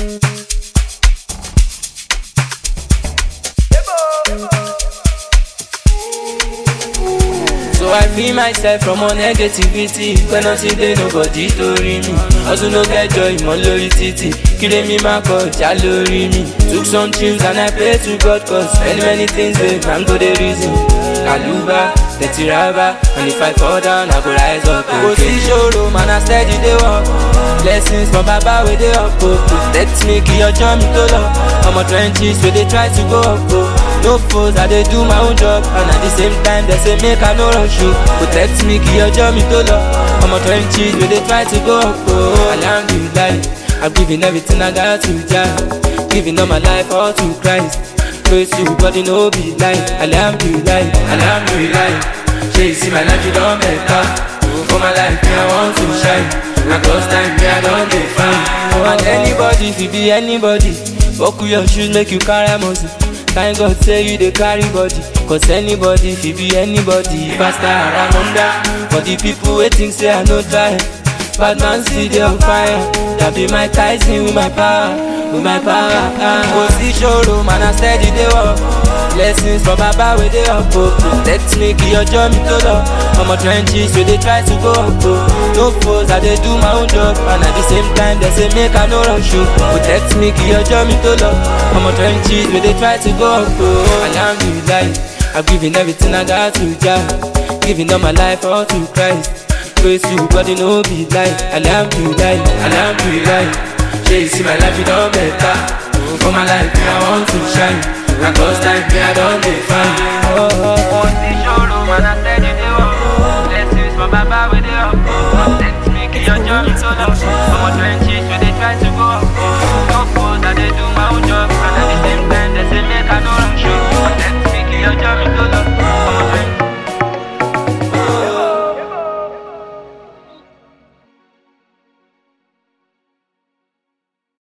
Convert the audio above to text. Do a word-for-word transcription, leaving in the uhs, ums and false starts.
So I free myself from all negativity. When nothing dey nobody story me. Also no get joy, mo lórí títì. Kíre mi máa kọjá lórí mi. Took some trips and I pray to God, cause many many things dey man go dey reason. Kaluba, dirty rubber, and if I fall down I go rise up. Kò sí ṣòro, man I steady dey walk. Blessings from Baba wey dey up, oh. Protect me kí ọjọ́ mi tó lọ. Ọmọ trenches wey dey try to go up, oh. No foes, I dey do my own job, and at the same time they say make I no rush you. Protect me kí ọjọ́ mi tó lọ. Ọmọ trenches wey dey try to go up, oh. Alhamdulillah, I'm giving everything I got to Jah. Giving all my life all to Christ. Praise you, body no be lie. Alhamdulillah, Alhamdulillah. Shey you see my life, you don better. For my life, me I want to shine. And cause time, me I don dey fine. And anybody, if you be anybody, buckle your shoes, make you carry muscle. Thank God say you dey carry body. Cause anybody, if you be anybody, faster around under. For the people wey think say I no try, bad man still dey on fire. That be my Tyson with my power, with my power. Kò sí ṣòro, man I steady dey walk. Blessings from Baba wey dey up, oh. Protect me kí ọjọ́ mi tó lọ. Ọmọ trenches wey dey try to go up, oh. No foes, I dey do my own job, and at the same time they say make I no rush you. Protect me kí ọjọ́ mi tó lọ. Ọmọ trenches wey dey try to go up, oh. Alhamdulillah, I'm giving everything I got to Jah. Giving all my life all to Christ. Praise you, body no be lie. Alhamdulillah, Alhamdulillah. Shey you see my life, you don better. For my life, me I want to shine. And cause time, me I don dey fine. Oh, oh, oh. See showroom, man I said you dey walk. Blessings from Baba wey dey up. Protect me, kí ọjọ́ mi tó lọ. Ọmọ twenty.